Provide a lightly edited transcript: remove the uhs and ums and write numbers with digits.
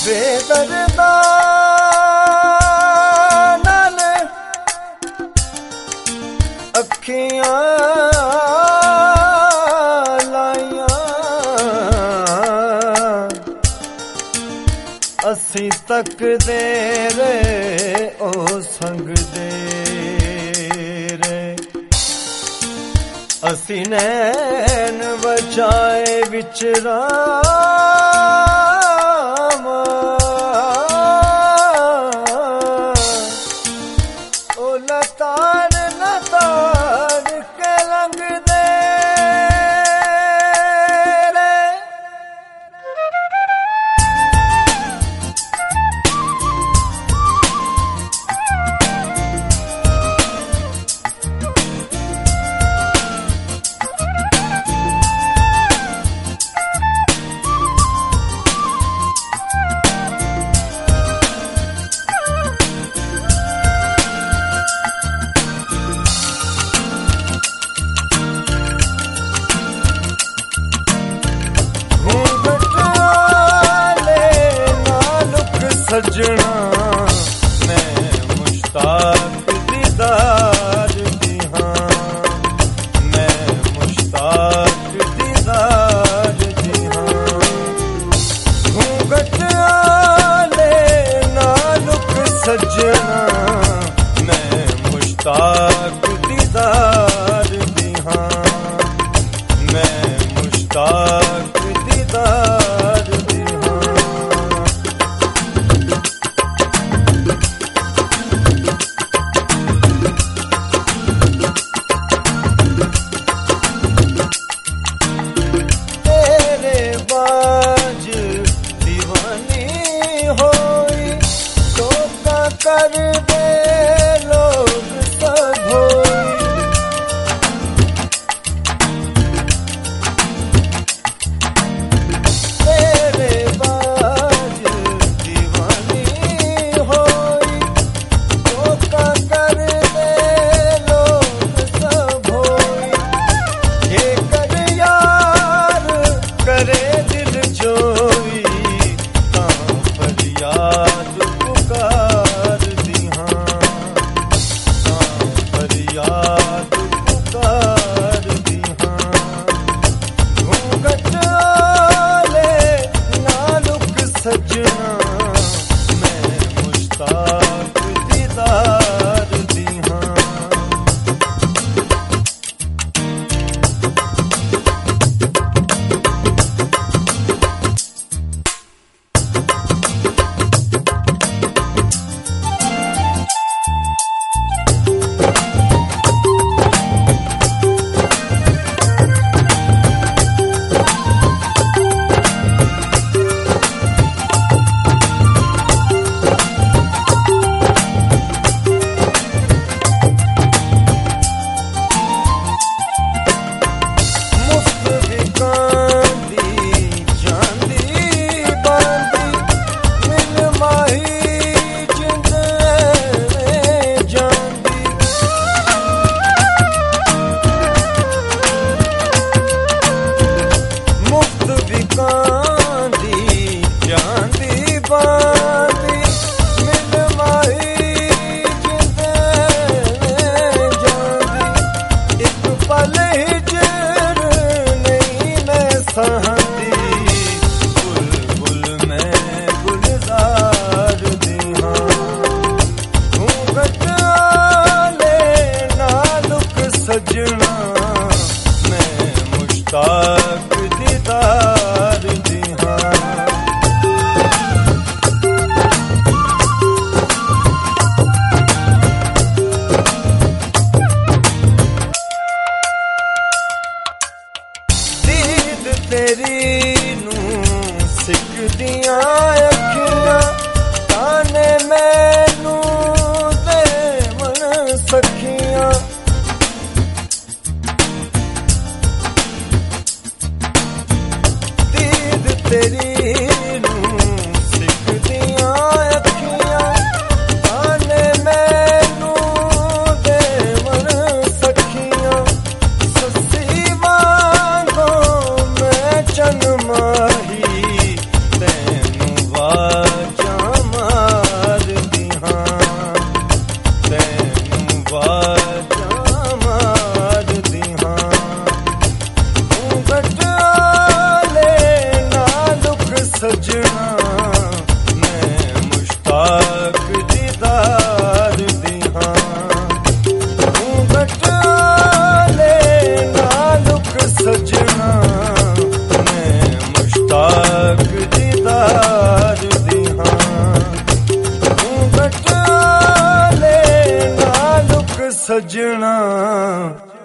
बेदर्दा नाल अखियां लाइयां असी तकदे रे ओ संगदे रे असी नैन बचाए विचरा सजना मैं मुश्ताक दीदार दी हाँ मैं मुश्ताक दीदार दी हाँ घूंघट आले नालुक सजना मैं मुश्ताक दीदार दी हाँ मैं मुश्ताक दीदार दी हाँ कर दे लोग सधोई तेरे बाज दीवानी होई धोखा कर दे लोग सधोई ये कर यार करे दिल जोई तां फरियाद पुकार याद पुकार दी हाँ घूंघट आले नालुक सजना मैं मुश्ताक दीदार दी हाँ सजना मैं मुश्ताक दीदार दी हाँ दीद तेरी नू सिकदियां अखियां ताने मैनू देवन सखियां तेरी नू सिकदियां अखियां ताने मैनू देवन सखियां सस्सी वांगो मैं चन माही तैनू सजना